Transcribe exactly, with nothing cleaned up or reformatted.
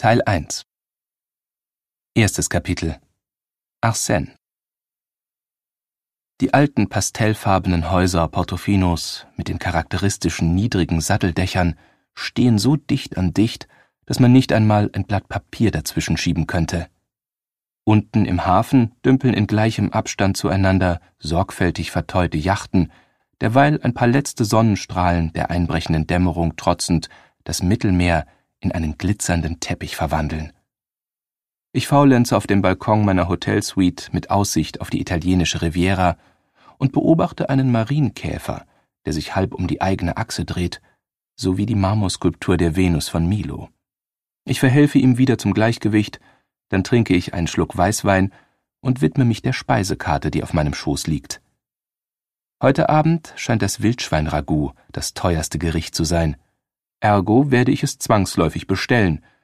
Teil eins. Erstes Kapitel. Arsène. Die alten pastellfarbenen Häuser Portofinos mit den charakteristischen niedrigen Satteldächern stehen so dicht an dicht, dass man nicht einmal ein Blatt Papier dazwischen schieben könnte. Unten im Hafen dümpeln in gleichem Abstand zueinander sorgfältig vertäute Yachten, derweil ein paar letzte Sonnenstrahlen der einbrechenden Dämmerung trotzend das Mittelmeer in einen glitzernden Teppich verwandeln. Ich faulenze auf dem Balkon meiner Hotelsuite mit Aussicht auf die italienische Riviera und beobachte einen Marienkäfer, der sich halb um die eigene Achse dreht, sowie die Marmorskulptur der Venus von Milo. Ich verhelfe ihm wieder zum Gleichgewicht, dann trinke ich einen Schluck Weißwein und widme mich der Speisekarte, die auf meinem Schoß liegt. Heute Abend scheint das Wildschwein-Ragout das teuerste Gericht zu sein. Ergo werde ich es zwangsläufig bestellen,